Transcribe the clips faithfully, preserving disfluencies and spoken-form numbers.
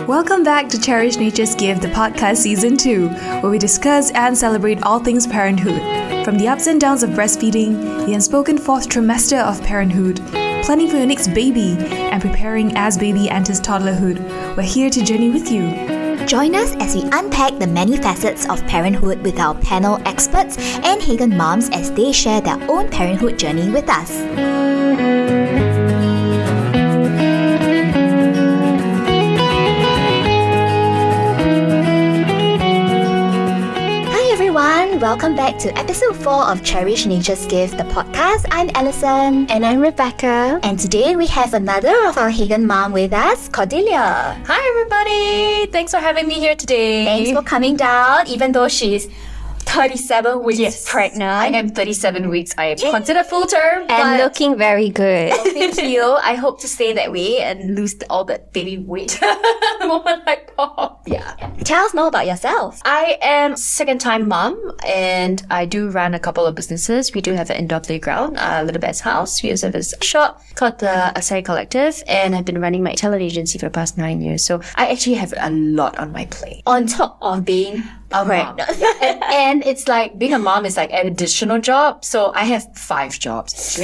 Welcome back to Cherish Nature's Gift, the podcast season two, where we discuss and celebrate all things parenthood. From the ups and downs of breastfeeding, the unspoken fourth trimester of parenthood, planning for your next baby, and preparing as baby enters toddlerhood, we're here to journey with you. Join us as we unpack the many facets of parenthood with our panel experts and Hagen moms as they share their own parenthood journey with us. Welcome back to episode four of Cherish Nature's Gift, the podcast. I'm Alison. And I'm Rebecca. And today we have another of our Hagen mom with us, Cordelia. Hi everybody! Thanks for having me here today. Thanks for coming down, even though she's thirty-seven weeks yes. pregnant. I am thirty-seven weeks. I am considered full term. And looking very good. Thank you. I hope to stay that way and lose all that baby weight. More like pop. Yeah. Tell us more about yourself. I am second time mom and I do run a couple of businesses. We do have an indoor playground, a Little Bear's House. We also have a shop called the Asari Collective, and I've been running my talent agency for the past nine years. So I actually have a lot on my plate. On top of being a mom. and, and it's like being a mom is like an additional job. So I have five jobs.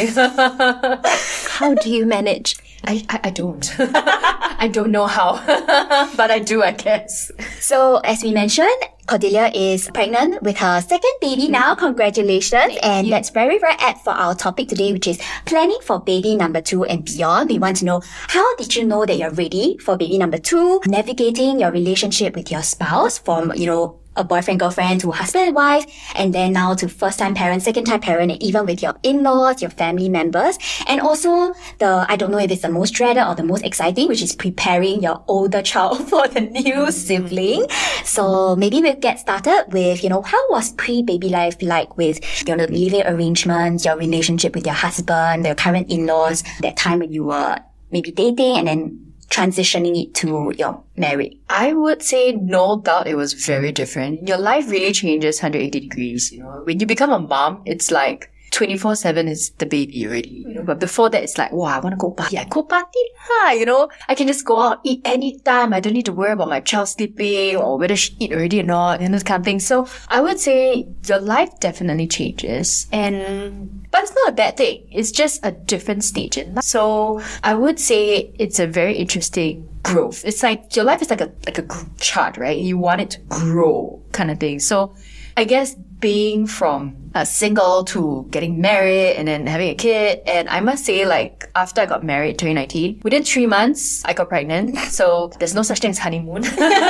How do you manage? I, I, I don't. I don't know how, but I do, I guess. So as we mentioned, Cordelia is pregnant with her second baby now. Congratulations. And that's very, very apt for our topic today, which is planning for baby number two and beyond. We want to know, how did you know that you're ready for baby number two? Navigating your relationship with your spouse from, you know, a boyfriend, girlfriend to husband and wife, and then now to first-time parent, second-time parent, and even with your in-laws, your family members. And also the, I don't know if it's the most dreaded or the most exciting, which is preparing your older child for the new sibling. So maybe we'll get started with, you know, how was pre-baby life like with, you know, the living arrangements, your relationship with your husband, your current in-laws, that time when you were maybe dating and then transitioning it to your marriage? I would say no doubt it was very different. Your life really changes one hundred eighty degrees. You know, when you become a mom, it's like twenty-four seven is the baby already. You know, but before that, it's like, wow, I want to go party. I go party. Ah, you know, I can just go out, eat anytime. I don't need to worry about my child sleeping or whether she eat already or not, and this kind of thing. So I would say your life definitely changes, and but it's not a bad thing. It's just a different stage in life. So I would say it's a very interesting growth. It's like your life is like a like a chart, right? You want it to grow, kind of thing. So I guess being from a single to getting married and then having a kid, and I must say, like, after I got married in twenty nineteen, within three months I got pregnant. So there's no such thing as honeymoon.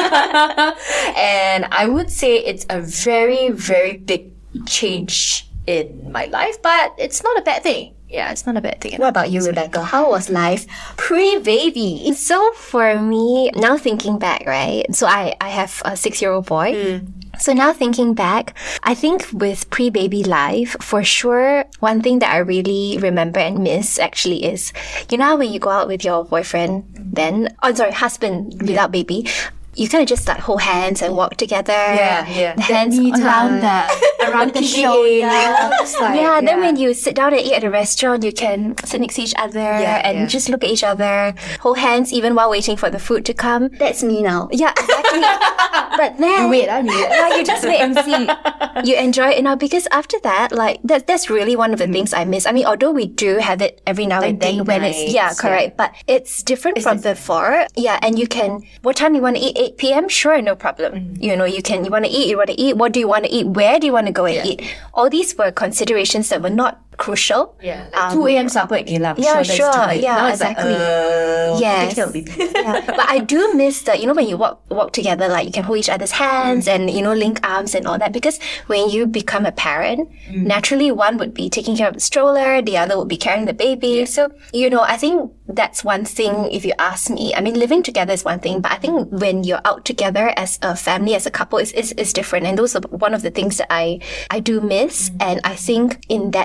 And I would say it's a very, very big change in my life, but it's not a bad thing. Yeah, it's not a bad thing. What about you, Rebecca? How was life pre-baby? So for me, now thinking back, right? So I, I have a six-year-old boy. Mm. So now thinking back, I think with pre-baby life, for sure, one thing that I really remember and miss actually is, you know how when you go out with your boyfriend then, oh sorry, husband without yeah. baby, you kind of just like hold hands and walk together. Yeah, yeah. The hands around the around the shoulder. Like, yeah, yeah, then when you sit down and eat at a restaurant, you can sit next to each other yeah, and yeah. just look at each other, hold hands even while waiting for the food to come. That's me now. Yeah, exactly. But then you wait, I need it. Yeah, you just wait and see. You enjoy it now, because after that, like that that's really one of the mm. things I miss. I mean, although we do have it every now like and then when nights, it's yeah, correct. Yeah. But it's different it's from different. before. Yeah, and you can what time you want to eat, eight p.m. Sure, no problem. Mm. You know, you can you want to eat, you want to eat, what do you want to eat, where do you want to go and yeah. eat? All these were considerations that were not crucial. Yeah. Like um, two a.m. supper at Geylang. Yeah, sure. sure. Yeah, now exactly. Like, uh, yes. yeah. But I do miss that, you know, when you walk walk together, like you can hold each other's hands mm. and, you know, link arms and all that. Because when you become a parent, mm. naturally one would be taking care of the stroller, the other would be carrying the baby. Yeah. So, you know, I think that's one thing if you ask me. I mean, living together is one thing, but I think when you're out together as a family, as a couple, is is, is different. And those are one of the things that I, I do miss. Mm. And I think in that sense,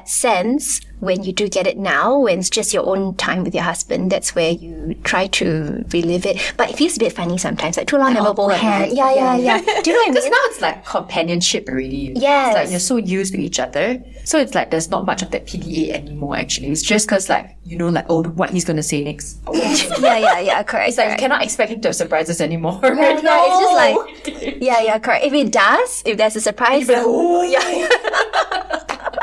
sense when you do get it now, when it's just your own time with your husband. That's where you try to relive it. But it feels a bit funny sometimes. Like too long never hold hands. Yeah, yeah, yeah. Do you know what I mean? Because now it's like companionship already. Yes. It's like you're so used to each other. So it's like there's not much of that P D A anymore actually. It's just because like, you know, like, oh, what he's going to say next. yeah, yeah, yeah, correct. It's like correct. you cannot expect him to have surprises anymore. Yeah, Right? yeah, it's just like, yeah, yeah, correct. If it does, if there's a surprise, Like, oh, yeah, yeah.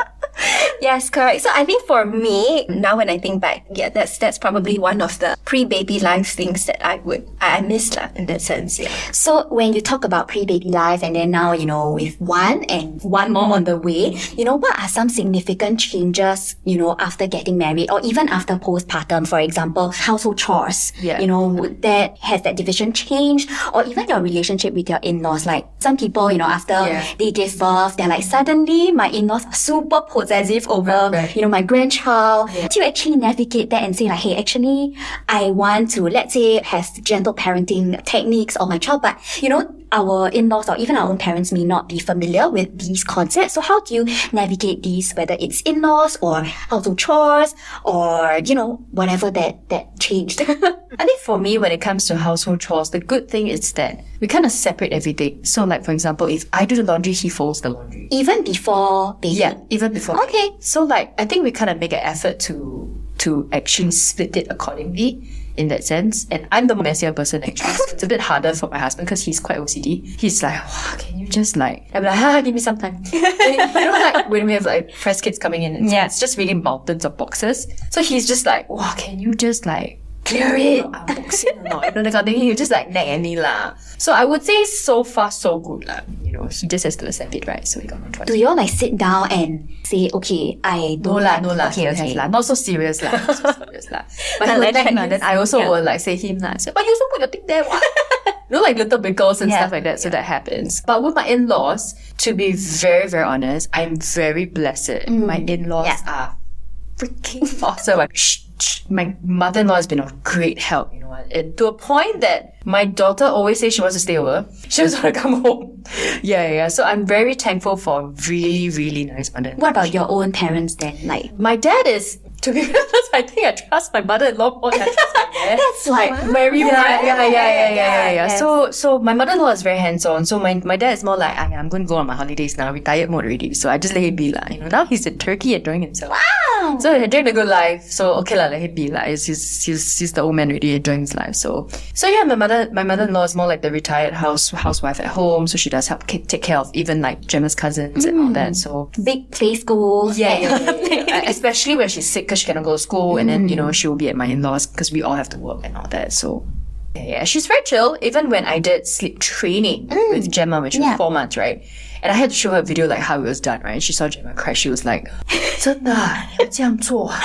yes, correct. So I think for me, now when I think back, yeah, that's that's probably one of the pre-baby life things that I would, I, I miss lah, in that sense, yeah. So when you talk about pre-baby life and then now, you know, with one and one more on the way, you know, what are some significant changes, you know, after getting married or even after postpartum, for example, household chores? Yeah. You know, would that, has that division changed? Or even your relationship with your in-laws? Like some people, you know, after Yeah. they give birth, they're like, suddenly my in-laws are super possessive over, Right. you know, my grandchild. Yeah. Do you actually navigate that and say like, hey, actually, I want to, let's say, have gentle parenting techniques on my child, but, you know, our in-laws or even our own parents may not be familiar with these concepts. So how do you navigate these, whether it's in-laws or household chores or, you know, whatever that, that changed? I think for me, when it comes to household chores, the good thing is that we kind of separate everything. So like, for example, if I do the laundry, he folds the laundry. Even before baby? Yeah, even before. Okay. So like, I think we kind of make an effort to to actually split it accordingly in that sense. And I'm the messier person actually. So it's a bit harder for my husband because he's quite O C D. He's like, wow, can you just like, I'm like, ah, give me some time. You know, like when we have like fresh kids coming in, it's, Yeah. it's just really mountains of boxes. So he's just like, wow, can you just like, clear it, unboxing or not? You know, that kind of thing. He just like nag at me lah. So I would say so far so good lah. You know, he just has to accept it, right? So we got no choice. Do you all like sit down and say, okay, I No don't lah, like... no lah. Okay, okay. lah. Not so serious lah. Not so serious lah. But he Like will nag that lah. Then I also yeah. will like say him lah. Say, but you also put your thing there, what? You know, like little wiggles and Yeah. stuff like that. So that happens. But with my in-laws, to be very, very honest, I'm very blessed. My in-laws Yeah. are freaking awesome. Like, shh, shh. My mother-in-law has been of great help, you know, and to a point that my daughter always says she wants to stay over. She doesn't want to come home. Yeah, yeah. So I'm very thankful for really, really nice mother. What about your own parents then? Like, My dad is, to be honest, I think I trust my mother-in-law more than I trust my dad. That's like very yeah, yeah, yeah, yeah, yeah, yeah, yeah, yeah. yes. So, so my mother-in-law is very hands-on. So my, my dad is more like, I'm going to go on my holidays now, retired mode already. So I just let him be lah. You know, now he's in Turkey enjoying himself. wow. So he's enjoying the good life. So okay lah, let him be lah. He's, he's, he's, he's the old man already enjoying his life. So, so yeah, my mother, my mother-in-law is more like the retired house housewife at home. So she does help k- take care of even like Gemma's cousins and all that. So Big play school. yeah, yeah, yeah, yeah, yeah. Especially when she's sick because she cannot go to school, and then you know she will be at my in-laws because we all have to work and all that. So yeah, yeah, she's very chill. Even when I did sleep training with Gemma, which was Yeah. four months, right? And I had to show her a video like how it was done, right? She saw Gemma cry. She was like, 真的啊，你要这样做啊？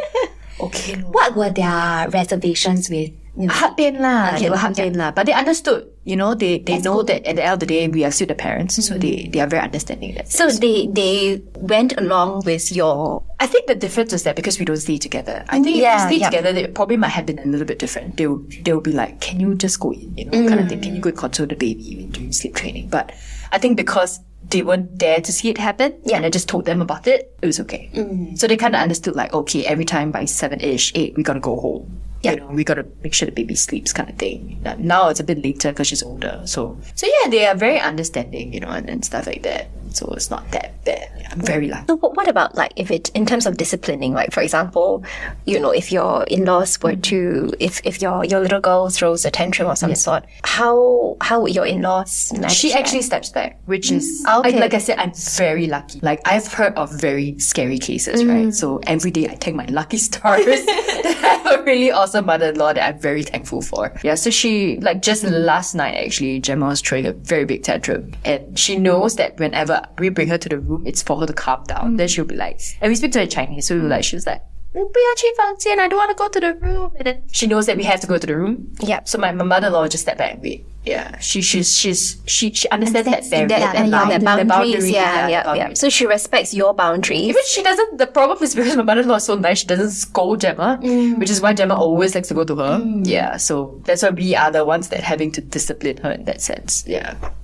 Okay, lor. What were their reservations with, you know? Hard pain lah. Okay, They were hard okay. pain lah. But they understood. You know, they, they That's know good. that at the end of the day, we are still the parents. So they, they are very understanding in that So sense. they they went along with your I think the difference is that because we don't stay together. I think Yeah, if we stay yeah. together, they probably might have been a little bit different. They'll they'll be like, can you just go in, you know, kind of thing. Can you go and console the baby when doing sleep training? But I think because they weren't there to see it happen, Yeah. and I just told them about it, it was okay. So they kind of understood like, okay, every time by seven-ish, eight, we gotta go home. Yeah. You know, we gotta make sure the baby sleeps kind of thing. Now- Now it's a bit later because she's older. So, so yeah, they are very understanding, you know, and, and stuff like that. So it's not that bad. Yeah, I'm very lucky. So what what about like if it in terms of disciplining, like for example, you know, if your in-laws were to if if your your little girl throws a tantrum of some sort, how how would your in-laws manage She that? actually steps back, which is, Okay. I, like I said, I'm very lucky. Like, I've heard of very scary cases, right? So every day I thank my lucky stars that I have a really awesome mother-in-law that I'm very thankful for. Yeah, so she, like just last night actually, Gemma was throwing a very big tantrum. And she knows that whenever we bring her to the room, it's for her to calm down. Then she'll be like, and we speak to her in Chinese, so we were like, she was like, 不要去房间, I don't want to go to the room. And then she knows that we have to go to the room. Yeah. So my, my mother-in-law will just step back and wait. Yeah. She she's she's she she understands that very that, that and yeah, line, the the boundaries, boundary, yeah, yeah, the yeah. boundaries. So she respects your boundaries. Even she doesn't, the problem is because my mother-in-law is so nice, she doesn't scold Gemma, which is why Gemma always likes to go to her. Yeah, so that's why we are the ones that having to discipline her in that sense. Yeah.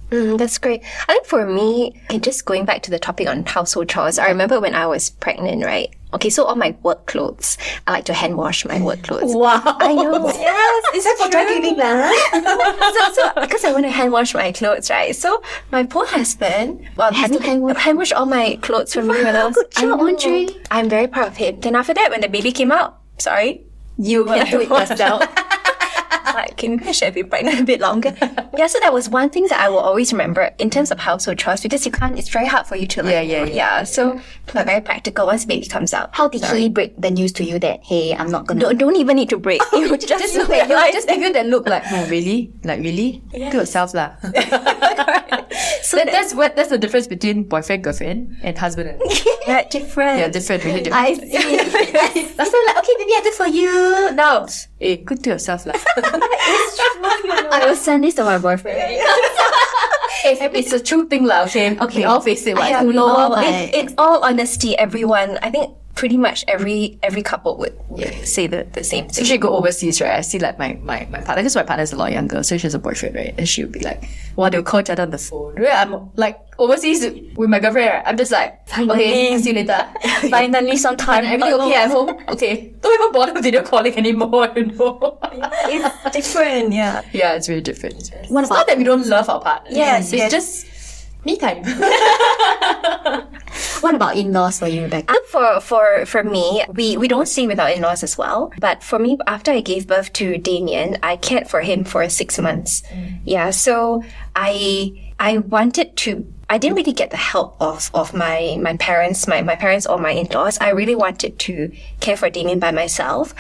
Mm, that's great. I think for me, okay, just going back to the topic on household chores, I remember when I was pregnant, right? Okay, so all my work clothes, I like to hand wash my work clothes. Wow. I know. Yes, it's Except for dry cleaning, lah. so, so because I want to hand wash my clothes, right? So my poor husband, well, Has to hand wash. hand wash all my clothes for me when I was. Good job, I know. Andre. I'm very proud of him. Then after that, when the baby came out, sorry, You can do it yourself. like, can you should be pregnant a bit longer? Yeah, so that was one thing that I will always remember in terms of household chores, because you can't, it's very hard for you to like, Yeah, yeah, yeah. yeah. So, but very practical once baby comes out. How did he break the news to you that, hey, I'm not gonna... Don't, don't even need to break. You just, Just look at you, just give you that look like, oh, really? Like, really? Yes. Do yourself lah. So that, that's what that's the difference between boyfriend, girlfriend, and husband and wife. yeah, different. Yeah, different, really different. I see. So like, okay, baby, I do for you. Now, eh, good to yourself lah. I will send this to my boyfriend. it's, it's a true thing lah, okay? Okay, all face it, what? Yeah, You know all- what? in, in all honesty, everyone, I think pretty much every every couple would, would say the, the same thing. Especially go overseas, right? I see like my, my, my partner, because my partner is a lot younger, so she has a boyfriend, right? And she would be like, well, they'll call each other on the phone. Right? I'm like overseas with my girlfriend, right? I'm just like, okay, see you later. Finally, sometime. And everything okay at home? Okay. Don't even bother video calling anymore, you know? It's different, yeah. Yeah, it's really different. It's, very- What it's not about- that we don't love our partner. Yes, it's yes. just me time. What about in-laws for you, Rebecca? And for for for me, we we don't stay with our in-laws as well. But for me, after I gave birth to Damien, I cared for him for six months. Yeah, so I I wanted to. I didn't really get the help of, of my, my parents, my, my parents or my in-laws. I really wanted to care for Damien by myself.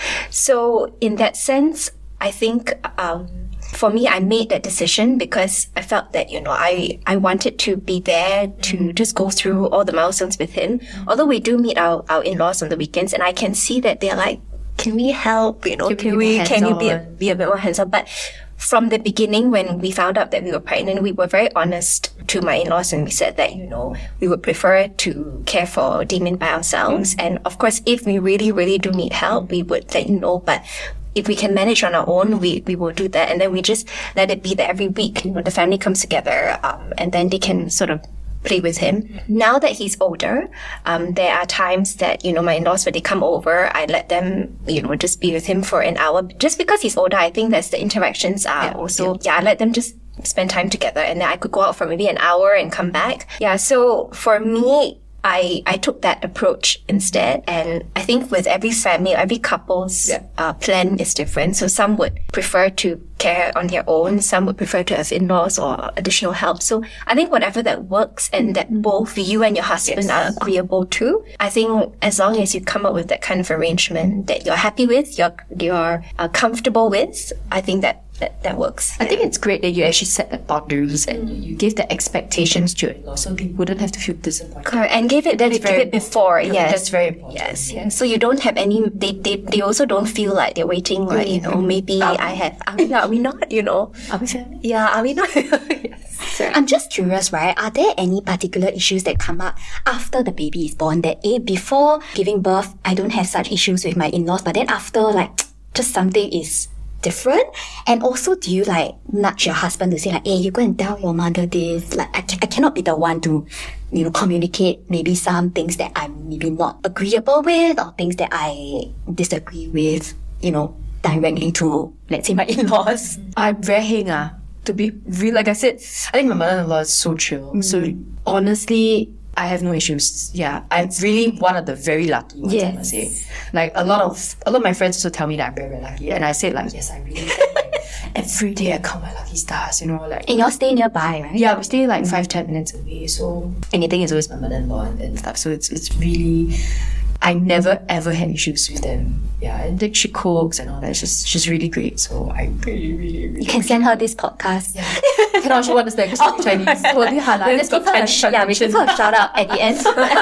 So in that sense, I think um, for me, I made that decision because I felt that, you know, I, I wanted to be there to just go through all the milestones with him. Although we do meet our, our in-laws on the weekends, and I can see that they're like, can we help? You know, Can can, we be we, can you be a, hands-on? be a bit more hands-on? But from the beginning, when we found out that we were pregnant, we were very honest to my in-laws, and we said that, you know, we would prefer to care for Damien by ourselves. Mm. And of course, if we really, really do need help, we would let you know. But if we can manage on our own, we, we will do that. And then we just let it be that every week, you know, the family comes together, um, and then they can sort of play with him. Now that he's older, um, there are times that, you know, my in-laws, when they come over, I let them, you know, just be with him for an hour. Just because he's older, I think that's the interactions are Yeah, also, yeah. I let them just spend time together, and then I could go out for maybe an hour and come back. Yeah, so for me, I, I took that approach instead. And I think with every family, every couple's Yeah. uh, plan is different. So some would prefer to care on their own. Some would prefer to have in-laws or additional help. So I think whatever that works and that both you and your husband Yes. are agreeable to, I think as long as you come up with that kind of arrangement that you're happy with, you're, you're uh, comfortable with, I think that, that, that works. I think it's great that you actually set the boundaries and you, you give the expectations to your in-laws so they wouldn't have to feel disappointed. Correct. And give it, That's give very it before, important. yes. That's very important. Yes, yes. So you don't have any, they, they, they also don't feel like they're waiting, like, you know, maybe I have, are we, are we not, you know? Are we family? Yeah, are we not? Yes. I'm just curious, right? Are there any particular issues that come up after the baby is born that, eh, before giving birth, I don't have such issues with my in-laws, but then after, like, just something is different? And also, do you, like, nudge your husband to say, like, hey, you go and tell your mother this? Like, I, ca- I cannot be the one to, you know, communicate maybe some things that I'm maybe not agreeable with or things that I disagree with, you know, directly to, let's say, my in-laws. I'm very heng ah. To be real, like I said, I think my mother-in-law is so chill. So honestly, I have no issues. Yeah, I'm really one of the very lucky ones, I must say. Like a lot of a lot of my friends also tell me that I'm very, very lucky, and I say like, yes, I really am. Like, every day I count my lucky stars. You know, like And y'all stay nearby, right? yeah, we stay like five ten minutes away. So anything is always my mother-in-law and, and stuff. So it's it's really. I never ever had issues with them. Yeah, and then she cooks and all that. She's she's really great. So I really really really. You can send her this podcast. Cannot she understand because she's Chinese. So I think her like, Let's give her a, sh- yeah, we give her a shout out at the end.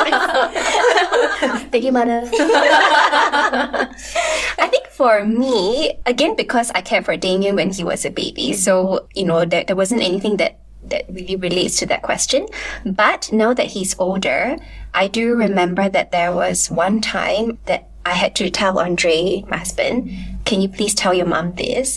Thank you, mother. I think for me, again, because I cared for Damien when he was a baby, so, you know, there, there wasn't anything that that really relates to that question. But now that he's older, I do remember that there was one time that I had to tell Andre, my husband, can you please tell your mom this?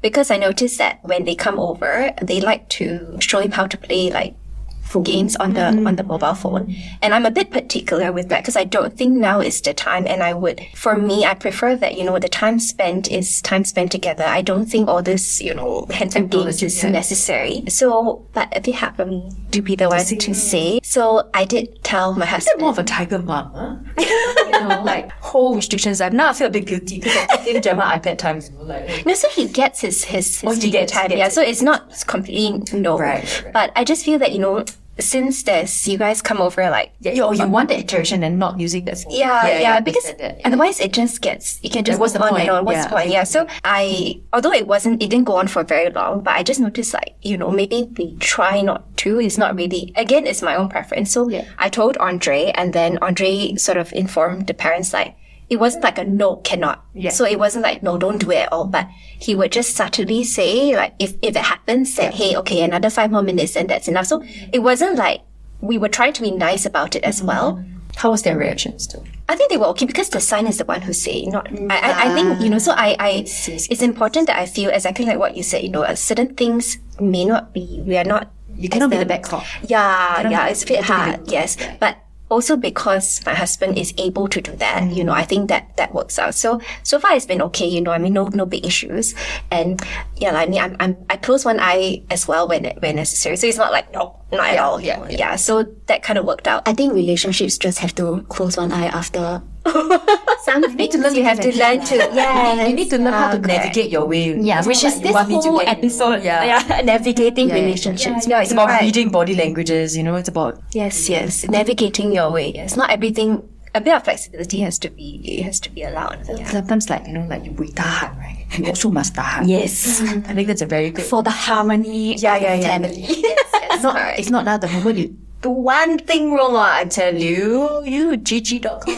because I noticed that when they come over, they like to show him how to play like games on the mm-hmm. on the mobile phone, and I'm a bit particular with that because I don't think now is the time. And I would, for me, I prefer that you know the time spent is time spent together. I don't think all this you know hands-on games is yeah. necessary. So, but a bit happy to be the one to say. So I did tell my husband. More of a tiger mom, huh? You know, like whole restrictions. I've now I feel a bit guilty because I give Gemma iPad times. You know, like no, so he gets his his, his oh, he gets, time. He gets yeah, it. so it's not completely no. Right, right. But I just feel that you know. Since there's you guys come over like yeah, you, you want the interaction and not using that. Yeah, yeah, yeah because yeah. otherwise it just gets you can just what's the on point? and on. What's yeah. the point? Yeah. So I although it wasn't it didn't go on for very long, but I just noticed like, you know, maybe they try not to. It's not really again, it's my own preference. So yeah. I told Andre and then Andre sort of informed the parents like it wasn't like a no, cannot. Yeah. So it wasn't like, no, don't do it at all. But he would just subtly say, like, if, if it happens, say, yeah. hey, okay, another five more minutes and that's enough. So it wasn't like, we were trying to be nice about it as mm-hmm. well. How was their reactions too? I think they were okay because the son is the one who's saying, not, I, I, I think, you know, so I, I, it's important that I feel exactly like what you said, you know, uh, certain things may not be, we are not. You cannot be the back cop. Yeah, yeah, it's a bit hard, yes. But also because my husband is able to do that, mm. you know, I think that that works out. So, so far it's been okay, you know, I mean, no, no big issues. And yeah, like, I mean, I'm, I'm, I close one eye as well when, when necessary. So it's not like, no, not at yeah, all. Yeah, yeah. yeah. So that kind of worked out. I think relationships just have to close one eye after some you need to learn you have to learn to, yeah. You need to learn how to navigate your way. Yeah, it's which is like this whole get, episode. Yeah. yeah. Navigating yeah, yeah. relationships. Yeah, No, it's about right. reading body languages, you know, it's about. Yes, yes. Navigating your way. Yes. Not everything, a bit of flexibility has to be, it has to be allowed. Yeah. Sometimes like, you know, like you tahan, right? You also must tahan. Yes. Mm-hmm. I think that's a very good. For the harmony yeah, of yeah, the yeah. family. yes, yes. It's not, it's not now the moment you do one thing wrong, I tell you, you G G dot com.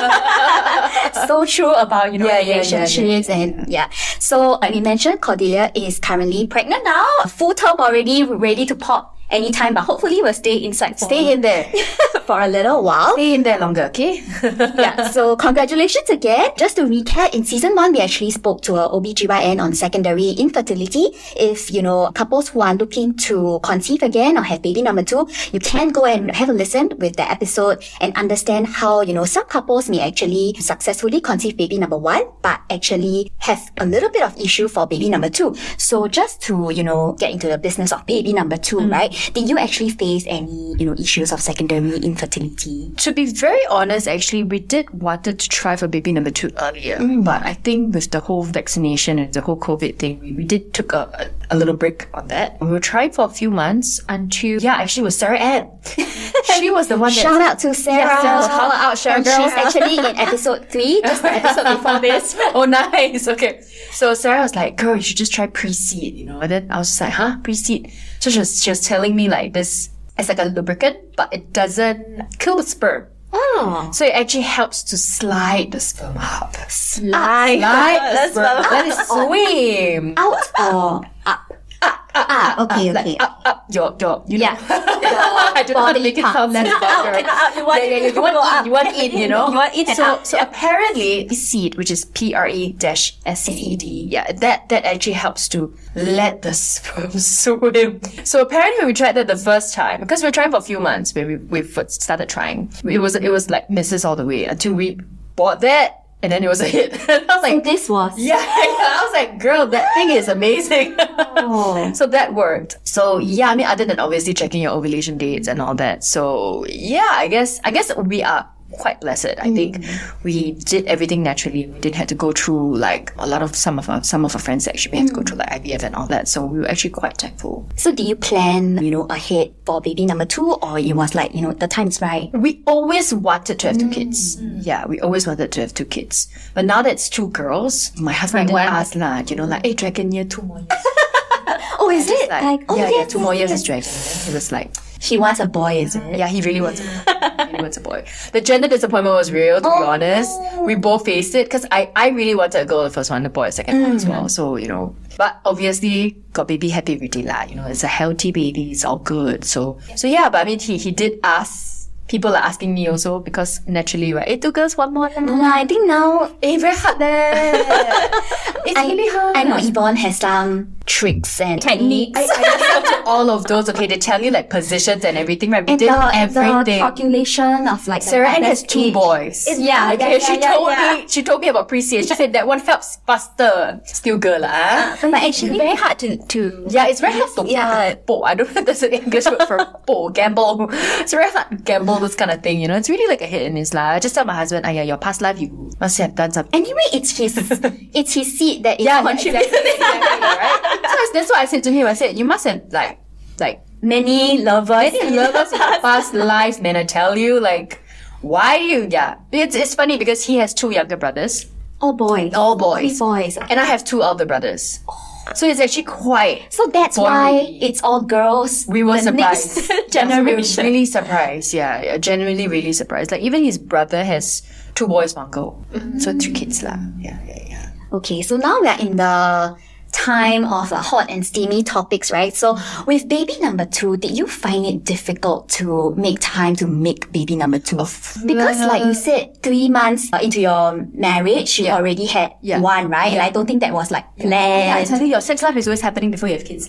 So true about, you know, yeah, yeah, relationships yeah, yeah. and yeah. So like we mentioned, Cordelia is currently pregnant now, full term already, ready to pop anytime, but hopefully we'll stay inside for, Stay in there. for a little while. Stay in there longer, okay? Yeah, so congratulations again. Just to recap, in season one, we actually spoke to a O B G Y N on secondary infertility. If, you know, couples who are looking to conceive again or have baby number two, you can go and have a listen with the episode and understand how, you know, some couples may actually successfully conceive baby number one, but actually have a little bit of issue for baby number two. So just to, you know, get into the business of baby number two, mm. right? Did you actually face any, you know, issues of secondary infertility? To be very honest, actually, we did wanted to try for baby number two earlier. Mm. But I think with the whole vaccination and the whole COVID thing, we, we did took a, a, a little break on that. We were trying for a few months until, yeah, actually it was Sarah Ann. She was the one that... Shout out to Sarah. Yeah, Sarah. Shout out, Sarah. And she's actually in episode three, just the episode before this. Oh, nice. Okay. So Sarah was like, girl, you should just try pre-seed, you know. And then I was just like, huh? Pre-seed? So she was, she was telling me like this, it's like a lubricant, but it doesn't kill the sperm. Oh. So it actually helps to slide the sperm up. Slide. Slide the sperm. Let it swim. Out or up? Up, up, Ah, up, okay, up, okay. Like up, up, your, your, you know. Yeah. I don't know how to make it sound less vulgar. You want yeah, yeah, yeah. You want in, you want in, you know. You want in and so, out. so Yeah. apparently, seed, which is P R E dash S E E D, yeah, that, that actually helps to let the sperm swim. So apparently when we tried that the first time, because we were trying for a few months when we, we first started trying, it was, it was like misses all the way until we bought that. And then it was a hit. I was like, So this was... yeah, I was like, girl, that thing is amazing. Oh. So that worked. So yeah, I mean, other than obviously checking your ovulation dates and all that. So yeah, I guess, I guess we are quite blessed. I think we did everything naturally. We didn't have to go through like a lot of some of our some of our friends actually we had to go through like I V F and all that. So we were actually quite thankful. So did you plan, you know, ahead for baby number two, or it was like, you know, the time's right? We always wanted to have two kids. Yeah, we always wanted to have two kids. But now that it's two girls, my husband did ask lah, you know, like, hey, Dragon, year two more years. Oh, is it? Like, Like, oh, yeah, yes, yeah, two more yes, years is Dragon. Then he was like, She wants a boy, is it? yeah, he really wants a boy. He really wants a boy. The gender disappointment was real, to be honest. We both faced it because I, I really wanted a girl the first one, the boy the second one as well. So, you know, but obviously got baby happy already lah. You know, it's a healthy baby, it's all good. So, so yeah, but I mean, he, he did ask people are asking me also because naturally, right? It took us one more. No, I think now Eh, very hard there. It's I, really hard. I know Yvonne has some tricks and techniques. I, I looked up to all of those. Okay, they tell you like positions and everything, right? We and did the, everything. the calculation of like Sarah the Ann has two age. boys. Yeah, Okay, yeah, she yeah, told yeah. me she told me about pre-C. She said that one felt faster. Still girl lah. But actually, Very hard to, to Yeah, it's very hard to Yeah. bo. I don't know if there's an English word for bo, gamble. It's very hard to gamble, this kind of thing, you know. It's really like a hit and miss lah. I just tell my husband, "Aya, your past life you must have done something." anyway, it's his it's his seed that is Yeah, contributing. exactly, exactly, right? So that's- that's what I said to him. I said, "You must have like, like Many lovers. many lovers in your past lives, man. I tell you, like, why you? Yeah, it's it's funny because he has two younger brothers, All boys. all boys, Three boys. and I have two older brothers. So it's actually quite. So that's For why me. it's all girls. We were the surprised. next Yes, we were generation. really surprised. Yeah, yeah, genuinely really surprised. Like even his brother has two boys, one girl. So three kids lah. Yeah, yeah, yeah. Okay, so now we are in the time of uh, hot and steamy topics, right? So with baby number two, did you find it difficult to make time to make baby number two? Because like you said, three months uh, into your marriage, you Yeah. already had Yeah. one, right? And I don't think that was like Yeah, planned. I think your sex life is always happening before you have kids.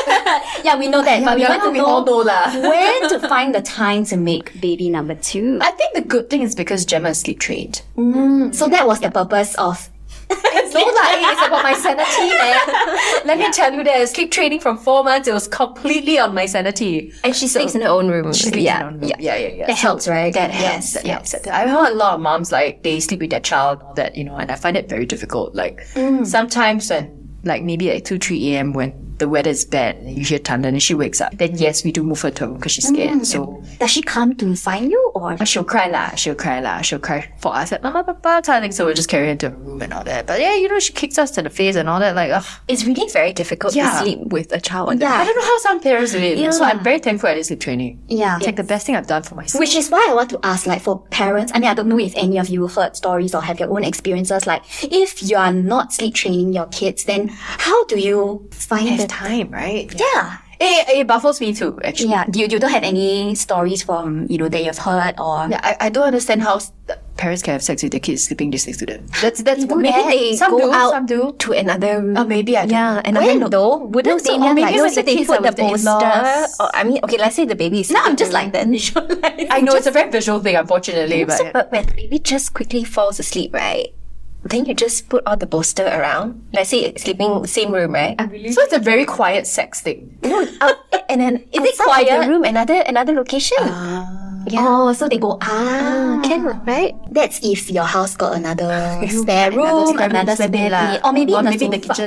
Yeah, we know that, but we Yeah, want to we know all know lah. when to find the time to make baby number two. I think the good thing is because Gemma is sleep trained. So that was the purpose of No lah, it's about my sanity, man. Let me tell you that sleep training from four months, it was completely on my sanity. and she sleeps in her own room. She sleeps yeah, in her own room. yeah. yeah, yeah, yeah. that helps, right? That Yes, helps. That yes. helps. I heard a lot of moms like they sleep with their child, all that, you know, and I find it very difficult. Like sometimes when, like maybe at two, three a m when the weather is bad and you hear thunder and she wakes up, then yes, we do move her to her room because she's scared. So Does she come to find you or? she'll cry lah, she'll cry lah, she'll cry for us like mama, papa, kind of thing. So we'll just carry her into her room and all that. But yeah, you know, she kicks us to the face and all that. Like, ugh. It's really very difficult Yeah. to sleep with a child on the Yeah. I don't know how some parents do it. Yeah. So I'm very thankful at this sleep training. Yeah. It's like the best thing I've done for myself. Which is why I want to ask, like, for parents, I mean, I don't know if any of you heard stories or have your own experiences, like, if you are not sleep training your kids, then how do you find Have the time, right? Yeah. It, it baffles me too, actually. Yeah. You, you don't have any stories from, you know, that you've heard or... Yeah, I, I don't understand how s- parents can have sex with their kids sleeping this next to them. That's that's do maybe that. They some go do, out some do. to another room. Oh, maybe I don't Yeah, know. another When no- though? No, Wouldn't so, Damien or maybe like- when so they kids put are the with the bolster. in-laws. Or, I mean, okay, let's say the baby is No, I'm sleeping just like then. visualizing. I know it's a very visual thing, unfortunately, but So, but when the baby just quickly falls asleep, right? Then you just put all the bolster around. Let's say it's sleeping same room, right? so it's a very quiet sex thing. No, out, and then is it quiet? The room, another another location. yeah. Oh, so they go, ah. Can right? That's if your house got another spare room, spare room, another spare spare bed lah. bed, or maybe Or in the maybe in the sofa. kitchen.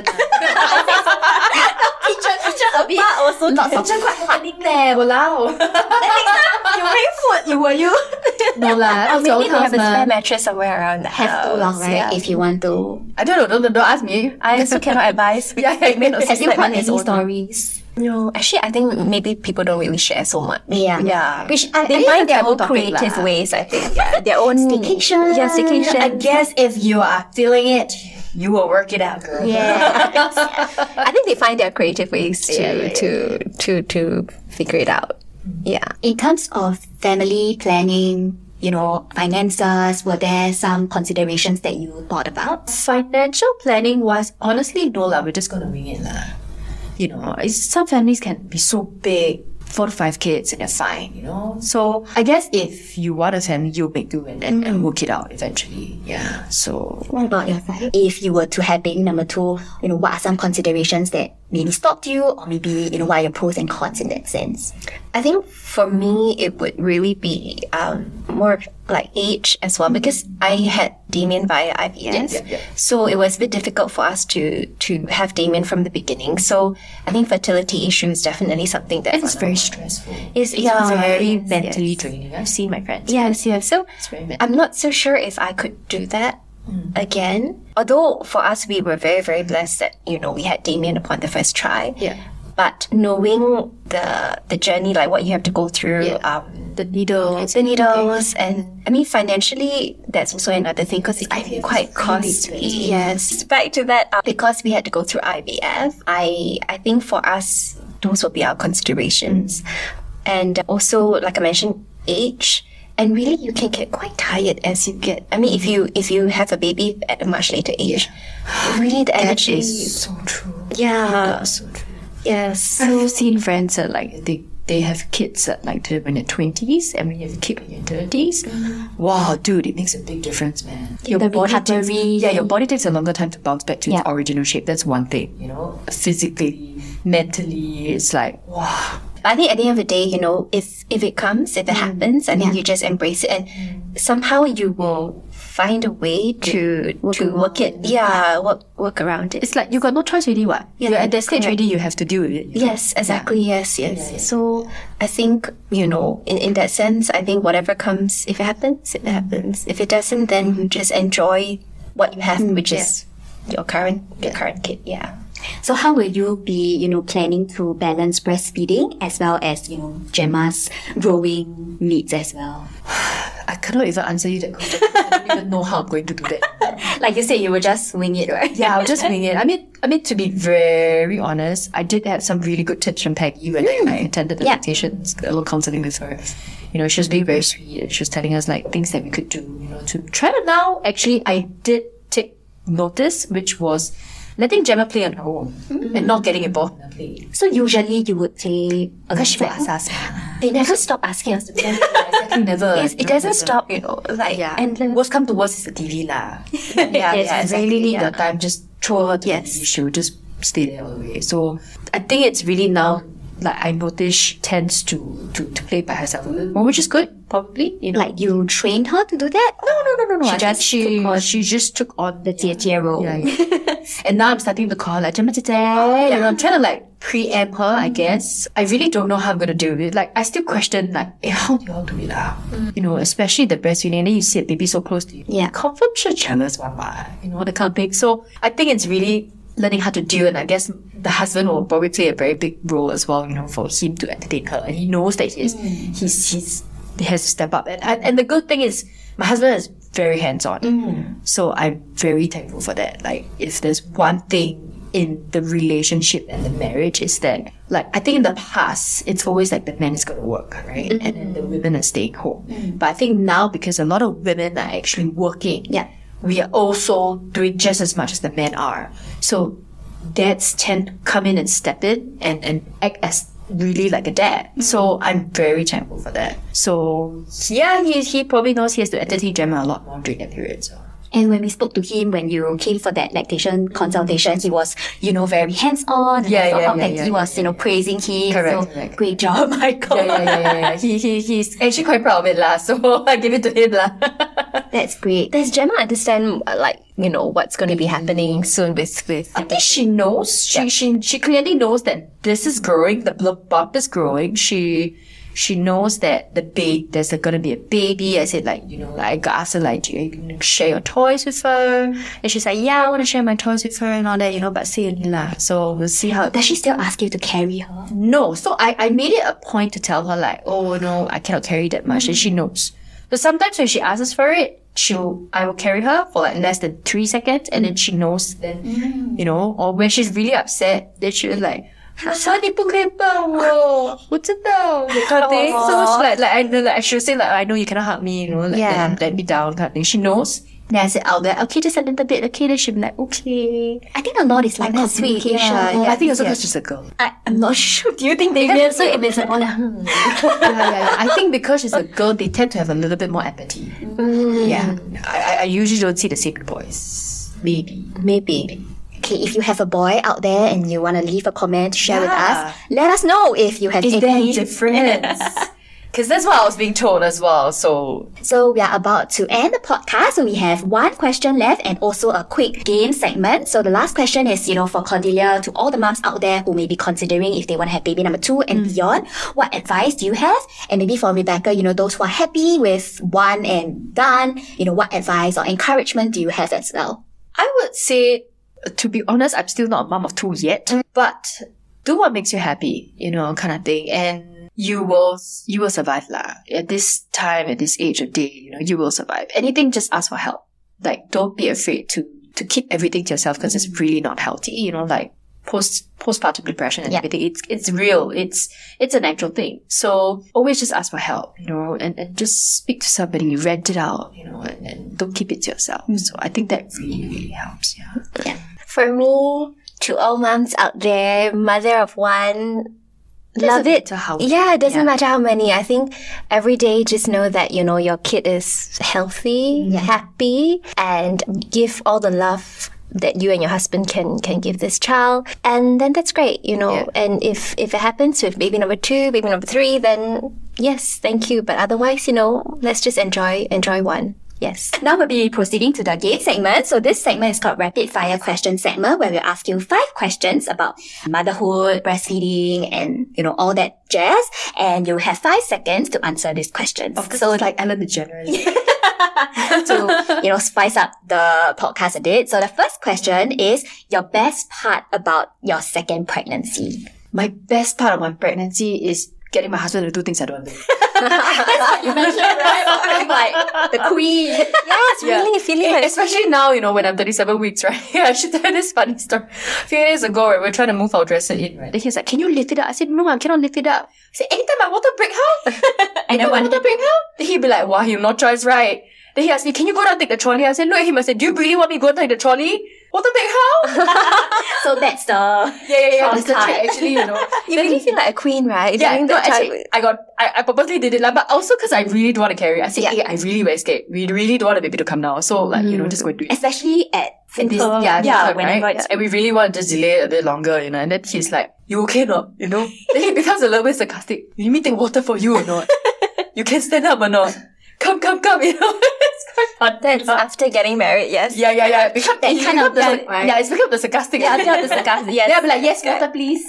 kitchen, kitchen a bit. Also, lots of kitchen quite hard there. Walao. You bring food, you will you? No lah. Or maybe they have a spare mattress somewhere around the Have to long, house, right? yeah. If you want to. I don't know. Don't, don't ask me. I also cannot advise. Yeah, I mean, Have you like heard one any is older. stories? No, actually, I think maybe people don't really share so much. Yeah. Yeah. Which I, They I find their taboo own topic creative lah. ways, I think. Yeah, their own Staycation. Yeah, staycation. I guess if you are feeling it, you will work it out, girl. Yeah. I think they find their creative ways to Yeah, yeah, to to to figure it out. Yeah. In terms of family planning, you know, finances, were there some considerations that you thought about? Financial planning was honestly no lah. We're just gonna wing it lah. You know, it's, some families can be so big, four to five kids, and they're fine. You know, so I guess if you want a family, you'll make do and, and, and work it out eventually. Yeah. So What about your side? If you were to have baby number two, you know, what are some considerations that maybe stopped you, or maybe, you know, what are your pros and cons in that sense? I think for me, it would really be um, more like age as well, because I had Damien via I V F. Yeah, yeah, yeah. So it was a bit difficult for us to to have Damien from the beginning. So I think fertility issue is definitely something that it's very stressful. is It's yeah, very yes, mentally yes. draining. I've seen my friends. Yes, yes. So very bad. I'm not so sure if I could do that again. Although for us, we were very, very blessed that, you know, we had Damien upon the first try. Yeah. But knowing the the journey, like what you have to go through, Yeah. um, The needles. the needles, and I mean financially, that's also another thing because it's I V F quite is really costly. expensive. Yes. Back to that, uh, because we had to go through I V F, I I think for us those will be our considerations, and also like I mentioned, age. And really, you can get quite tired as you get. I mean, if you if you have a baby at a much later age, really the energy That is so true. Yeah. That's so true. Yes. I've seen friends that like they they have kids at like they're in their twenties, and when you have a kid in your thirties, wow, dude, it makes a big difference, man. Your The body takes, recovery. yeah, your body takes a longer time to bounce back to Yeah. its original shape. That's one thing, you know. Physically, mentally, it's like wow. I think at the end of the day, you know, if if it comes, if it happens, I think you just embrace it, and somehow you will find a way to Work to around work it. Yeah, work work around it. It's like you got no choice already, what? Yeah, You're at that stage correct. already, you have to deal with it. you know? Yes, exactly. Yes, yes. So I think, you know, in, in that sense, I think whatever comes, if it happens, if it happens. If it doesn't, then you just enjoy what you have, which is your current your current kid. Yeah. So how will you be, you know, planning to balance breastfeeding as well as, you know, Gemma's growing needs as well? I cannot even answer you that question. I don't even know how I'm going to do that. Like you said, you will just wing it, right? Yeah, I'll just wing it. I mean, I mean, to be very honest, I did have some really good tips from Peggy when I, I attended the Yeah. lactation, a little counseling with her. You know, she was being very sweet, and she was telling us like things that we could do, you know, to try it now. Actually, I did take notice, which was letting Gemma play on her own and not getting involved in the play. So usually you would play Because she will ask us. They never stop asking us to play. Exactly, never. It's- it doesn't stop, you know. Like, Yeah. and then Worst come to worst is the T V lah. yeah, yeah, Yes, yeah. Really need exactly, the time, just throw her to Yes. the T V. She will just stay there all the way. So I think it's really now, like I notice she tends to, to, to play by herself a little more, which is good, probably. You know. like you trained her to do that? no, no, no, no, no. She I just think she, took on she just took on the 姐姐 role. yeah, yeah. And now I'm starting to call her like, Gemma姐姐. You know, I'm trying to like preempt her, I guess. I really don't know how I'm going to do it. Like, I still question, like, eh, how do you all do it now? You know, especially the breastfeeding. And then you see a baby so close to you. Yeah. Confirm sure jealous one, ma. You know, the kind of thing. So I think it's really learning how to deal. And I guess the husband will probably play a very big role as well, you know, for him to entertain her. And he knows that he's, he's, he's, he has to step up. And, and, and the good thing is, my husband is very hands-on. So I'm very thankful for that. Like, if there's one thing in the relationship and the marriage is that, like, I think in the past, it's always like the man is going to work, right? And then the women are staying home. But I think now, because a lot of women are actually working, Yeah. we are also doing just as much as the men are. So dads tend to come in and step in and, and act as really like a dad. So I'm very thankful for that. So yeah, he he probably knows he has to entertain Gemma a lot more during that period. So. And when we spoke to him, when you came for that lactation consultation, he was, you know, very hands-on. And Yeah, I felt yeah, how yeah, Peggy yeah, was, you know, praising him. Correct, So, correct. great job, Michael. Yeah, yeah, yeah, yeah, yeah. He, he, he's actually quite proud of it lah. So I give it to him lah. That's great. does Gemma understand, uh, like, you know, what's going to be happening soon with with? I think she knows. She she she clearly knows that this is growing. The blood bump is growing. She she knows that the baby there's gonna be a baby. I said like you know like I asked her like do you gonna share your toys with her? And she's like yeah I want to share my toys with her and all that you know but see lah. So we'll see how. Does she still ask you to carry her? No. So I I made it a point to tell her like oh no I cannot carry that much and she knows. But sometimes when she asks for it, she'll I will carry her for like less than three seconds, and then she knows. Then you know, or when she's really upset, then she'll like, 啥你不可以抱我？我知道 that kind of thing. So she like like I know like she'll say like I know you cannot hug me, you know, like Yeah. let, let me down kind of thing. She knows. Then I said, I'll be like, okay, just a little bit. Okay, then she'll be like, okay. I think a lot is like That's sweet, communication. yeah, I think also Yeah. because she's a girl. I, I'm not sure. Do you think they will? So it means like, oh, like, hmm. yeah, yeah, yeah. I think because she's a girl, they tend to have a little bit more empathy. Yeah. I, I- I usually don't see the same with boys. Maybe. Maybe. Okay, if you have a boy out there and you want to leave a comment to share with Yeah. us, let us know if you have Is any. there a difference? Because that's what I was being told as well. So So we are about to end the podcast. So we have one question left and also a quick game segment. So the last question is, you know, for Cordelia, to all the moms out there who may be considering if they want to have baby number two and beyond, what advice do you have? And maybe for Rebecca, you know, those who are happy with one and done, you know, what advice or encouragement do you have as well? I would say, to be honest, I'm still not a mom of two yet. But do what makes you happy, you know, kind of thing. And you will, you will survive lah. At this time, at this age of day, you know, you will survive. Anything, just ask for help. Like, don't be afraid to, to keep everything to yourself because it's really not healthy. You know, like, post postpartum depression and Yeah. everything. It's it's real. It's it's an actual thing. So always just ask for help, you know, and, and just speak to somebody, rent it out, you know, and, and don't keep it to yourself. So I think that really, really helps. Yeah. Yeah. For me, to all moms out there, mother of one, love Doesn't it. matter how- yeah, it doesn't yeah. matter how many. I think every day just know that, you know, your kid is healthy, happy, and give all the love that you and your husband can can give this child. And then that's great, you know. Yeah. And if, if it happens with baby number two, baby number three, then yes, thank you. But otherwise, you know, let's just enjoy enjoy one. Yes. Now we'll be proceeding to the game segment. So this segment is called Rapid Fire Question segment, where we'll ask you five questions about motherhood, breastfeeding, and, you know, all that jazz. And you have five seconds to answer these questions. So it's like Ellen DeGeneres. To, you know, spice up the podcast a bit. So the first question is your best part about your second pregnancy. My best part of my pregnancy is getting my husband to do things I don't want to do. You mentioned, right? I'm like the queen. Yes, really feeling like Especially now, you know, when I'm thirty-seven weeks, right? I should tell this funny story. A few days ago, right, we we're trying to move our dresser in, right? Then he's like, can you lift it up? I said, no, I cannot lift it up. I said, anytime my water break, how? And then my one water break, how? Then he'd be like, wow, you no choice, right? Then he asked me, can you go down and take the trolley? I said, look at him. I said, do you really want me to go down and take the trolley? Water break, how? So that's the Yeah, yeah, yeah. That's the Trump trick, card. actually, you know. you really feel like a queen, right? Yeah, During no, that time. actually, I got, I, I purposely did it, like, but also because I really don't want to carry it. I said, Yeah. hey, I really very scared. We really don't want the baby to come now. So, like, you know, just go and do it. especially at And this, simple. yeah, yeah, yeah, when right? it's And we really want to just delay it a bit longer, you know. And then he's like, you okay or not? You know? Then he becomes a little bit sarcastic. You need me to take water for you or not? You can stand up or not? Come, come, come, you know? It's quite fun. That's after getting married, yes. Yeah, yeah, yeah. Become, That he kind of become the, look, right? Yeah, it's become the sarcastic. Yeah, tell the sarcasm. Yes. Yeah, I'll be like, yes, water, please.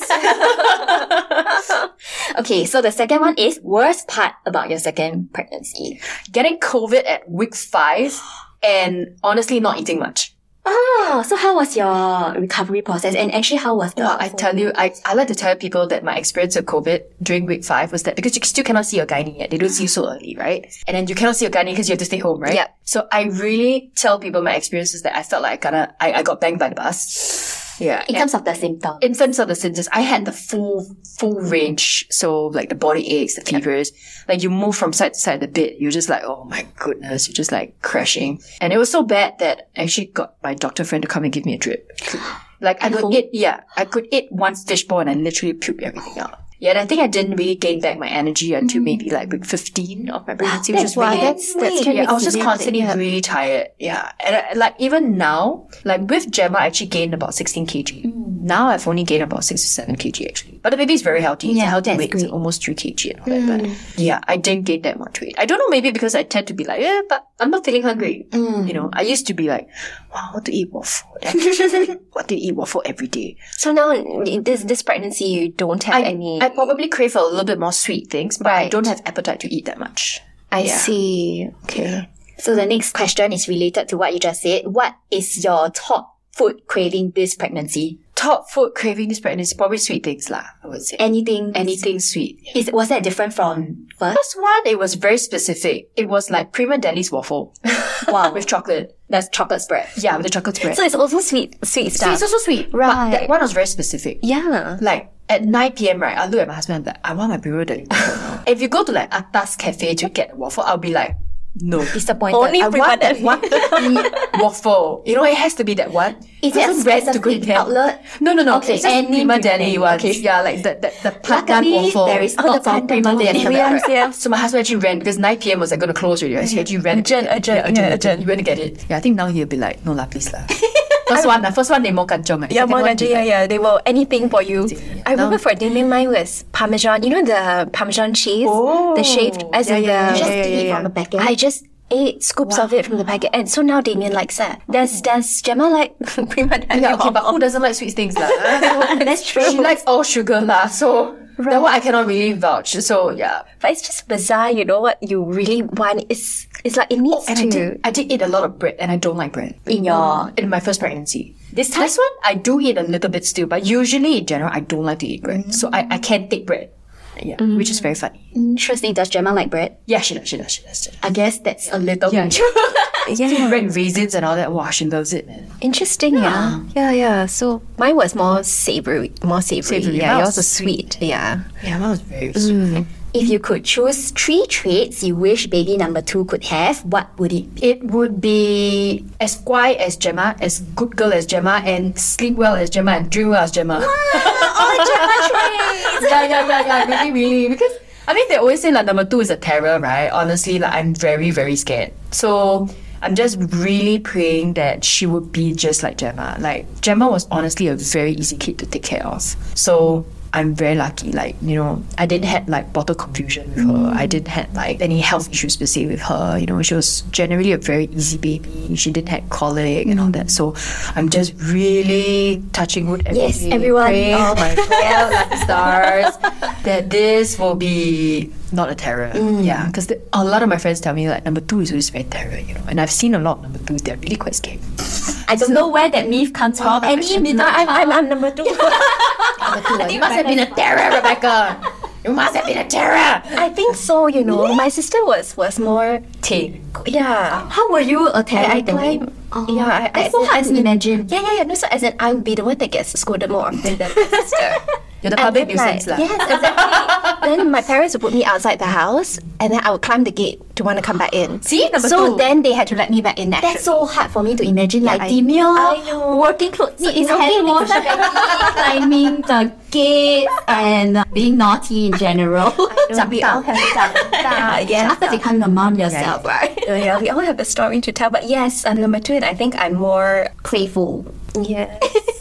Okay, so the second one is worst part about your second pregnancy. Getting COVID at week five and honestly not eating much. Oh, so how was your recovery process? And actually, how was the? Well, I tell you, I, I like to tell people that my experience of COVID during week five was that because you still cannot see your gynae yet. They don't see you so early, right? And then you cannot see your gynae because you have to stay home, right? Yeah. So I really tell people my experiences that I felt like I kinda, I, I got banged by the bus. Yeah. in terms of the symptoms. In terms of the symptoms, I had the full, full range. So like the body aches, the fevers, like you move from side to side a bit. You're just like, oh my goodness, you're just like crashing. And it was so bad that I actually got my doctor friend to come and give me a drip. Like I could eat, yeah, I could eat one fishball and I literally puke everything out. Yeah, and I think I didn't really gain back my energy until maybe like week fifteen of my pregnancy, which That's is really, why that's that's yeah, I was just really- constantly really tired. Yeah. And I, like even now, like with Gemma, I actually gained about sixteen kilograms. Now I've only gained about six to seven kilograms actually. But the baby is very healthy. It's a Yeah, healthy that's weight. It's great. almost three kilograms and all that. But yeah, I didn't gain that much weight. I don't know, maybe because I tend to be like, yeah, but I'm not feeling hungry. You know, I used to be like, wow, I want to eat waffle. Then, what to eat waffle every day. So now, this this pregnancy, you don't have I, any. I probably crave for a little bit more sweet things, but I Right. don't have appetite to eat that much. I yeah. see. Okay. So the next question is related to what you just said. What is your top food craving this pregnancy? Top food craving this pregnancy, probably sweet things lah, I would say. Anything? Anything sweet. Is was that different from first? First one, it was very specific. It was like Prima Deli's waffle Wow, with chocolate. that's chocolate spread. Yeah, with the chocolate spread. So it's also sweet, sweet So stuff. it's also sweet. Right. But that one was very specific. Yeah. Like at nine p.m, right, I look at my husband and be like, I want my Prima Deli waffle now. If you go to like Atas Cafe to get a waffle, I'll be like, no. Disappointed. Only I Prima want that Deli. one waffle. You know, it has to be that one. Is it a Doesn't rent to go specific there. outlet? No, no, no. Okay, It's just any Prima Prima Deli Deli, one. okay. Yeah, like the the, the pandan Luckily, waffle. there is oh, lots the of pandan Prima waffle. Deli. Yeah, Yeah, yeah. So my husband actually ran because nine p.m. was like going to close already. So he actually ran. Urgent, Yeah, urgent, urgent, yeah, urgent. urgent. He went to get it. Yeah, I think now he'll be like, no lah, please lah. First one, the first one they more kanchong. Yeah, Second more one, than they yeah, like- yeah. They will anything for you. I remember Now- for dinner, mine was Parmesan. You know the Parmesan cheese, Oh. the shaved, as Yeah, in yeah, the. Just yeah, eat yeah. from the packet. I just ate scoops of it from the packet, and so now Damien likes that. Does does Gemma like Prima Deli? Yeah, okay, but who doesn't like sweet things lah? That's true. She likes all sugar lah, so that one I cannot really vouch. So yeah. But it's just bizarre, you know what you really want. It's it's like it needs And to. I did, I did eat a lot of bread, and I don't like bread. In your In my first pregnancy. This time, this one, I do eat a little bit still, but usually in general, I don't like to eat bread. So I, I can't take bread. Yeah, which is very funny. interesting. Does Gemma like bread? Yeah, she does, she does, she does. She does. I guess that's a little Yeah, bit. Yeah. Red raisins and all that. Wow, she loves it, man. Interesting, yeah. yeah. Yeah, yeah. So mine was more savory, more savory. Savory. Yeah, Mine yours was was sweet. Yeah. Yeah, mine was very sweet. If you could choose three traits you wish baby number two could have, what would it be? It would be as quiet as Gemma, as good girl as Gemma, and sleep well as Gemma, and dream well as Gemma. All Gemma traits! yeah, yeah, yeah, yeah, really, really. Because, I mean, they always say like number two is a terror, right? Honestly, like I'm very, very scared. So, I'm just really praying that she would be just like Gemma. Like, Gemma was honestly a very easy kid to take care of. So, I'm very lucky, like, you know, I didn't have like bottle confusion with her. I didn't have like any health issues per se with her. You know, she was generally a very easy baby. She didn't have colic and all that. So I'm just really touching wood every Yes, day, everyone. praying, Oh. oh my God, lucky stars, that this will be not a terror. Yeah, because a lot of my friends tell me like number two is always very terror, you know. And I've seen a lot of number twos, they're really quite scary. I don't know where that myth comes from. Any middle I'm, I'm, I'm number two. Number two, you must have been a terror, Rebecca. You must have been a terror. I think so, you know. My sister was was more Ting. yeah. How were you a terror? I, I then? climb. Oh, yeah, I, that's I, so hard as to in- imagine. Yeah, yeah, yeah. No, so as in I'll be the one that gets scolded more often than my sister. You're the And public then, like, nuisance lah. yes, exactly. Then my parents would put me outside the house, and then I would climb the gate to want to come back in. See, number so two. then they had to let me back in. Naturally. That's so hard for me to imagine. Like I- demure, I know. working clothes, So in it's okay hand to wash, climbing the gate, and uh, being naughty in general. we all have that. Yes. After becoming a mom yourself, right? Uh, yeah, we all have a story to tell. But yes, uh, number two, and I think I'm more Playful. yes,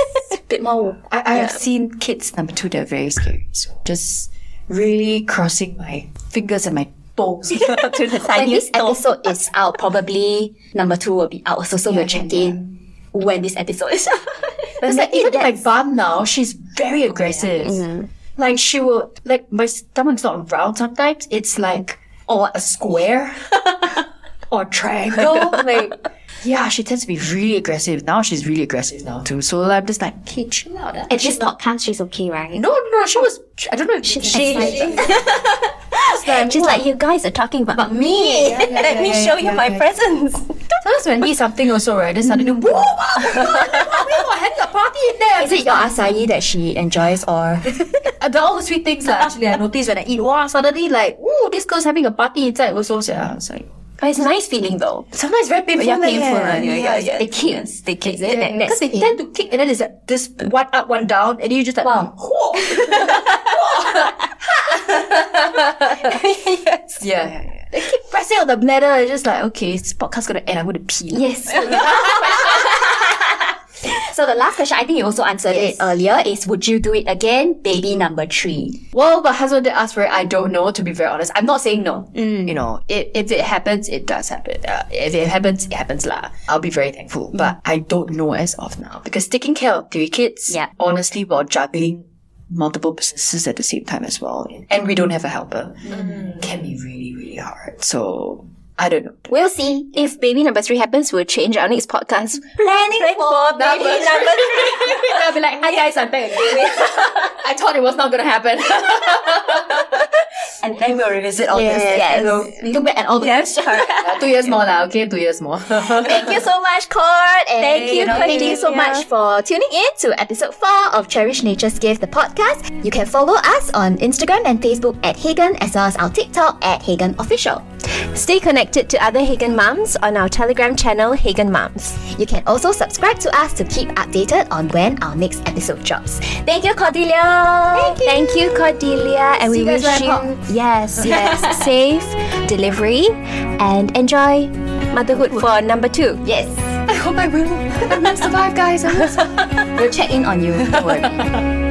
a bit more. I, I have seen kids number two that are very scary. So just really crossing my fingers and my toes to the When this tiniest toe. episode is out, probably number two will be out. So, so we'll check in when this episode is out. It's like even my bum now, she's very aggressive. Like she will, like my stomach's not round sometimes. It's like or a square or a triangle. Like yeah, she tends to be really aggressive. Now she's really aggressive now too. So I'm just like, okay, chill out. ah." At this podcast, she's okay, right? No, no, no. She was. I don't know. If she. she She's like, you guys are talking about, me. Let me show you my presents. Sometimes when I eat something also, right? Then suddenly, whoa, wow, wow, I had a party in there. Is it your acai that she enjoys, or Uh, the, all the sweet things lah. Actually, I noticed when I eat, wow, suddenly like, ooh, this girl's having a party inside also. Yeah, it's like But it's a nice feeling though. sometimes it's very painful. Yeah, leh. painful, right? Yeah, yeah, yeah. they kick? They kick. Is it? That- Because that's they tend to kick and then there's like this one up, one down, and then you just like, Wow. whoa. yes. Yeah, yeah, yeah. They keep pressing on the bladder. It's just like, okay, this podcast's gonna end. I'm gonna pee. now. Yes. So the last question, I think you also answered it earlier, is would you do it again? Baby number three. Well, my husband did ask for it. I don't know, to be very honest. I'm not saying no. You know, it, if it happens, it does happen. Uh, if it happens, it happens lah. I'll be very thankful. But I don't know as of now. Because taking care of three kids, Yeah. honestly, while juggling multiple businesses at the same time as well, and we don't have a helper, can be really, really hard. So, I don't know. We'll see. If baby number three happens, we'll change our next podcast. Planning for baby number three. I'll be like, hi guys, I'm back again. I thought it was not gonna happen. And then we'll revisit all Yes, this. yes. We'll look back at all the questions. Yeah, two years more lah, okay? Two years more. Thank you so much, Court. And Thank you, Thank you so Cordelia. much for tuning in to episode four of Cherish Nature's Gift, the podcast. You can follow us on Instagram and Facebook at Hagen, as well as our TikTok at Hagen Official. Stay connected to other Hagen moms on our Telegram channel, Hagen Moms. You can also subscribe to us to keep updated on when our next episode drops. Thank you, Cordelia. Thank you. Thank you, Cordelia. And See we you guys wish when I'm you, yes, yes, safe delivery and enjoy motherhood for number two. Yes. I hope I will. I will survive, guys. I will survive. We'll check in on you. Don't worry.